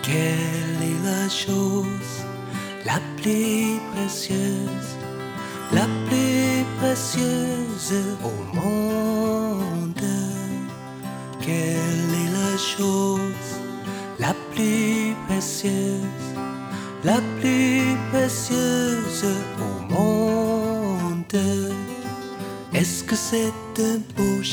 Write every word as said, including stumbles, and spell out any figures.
Quelle est la chose la plus précieuse, la plus précieuse au monde? Quelle est la chose la plus précieuse, la plus précieuse au monde? Est-ce que c'est un beau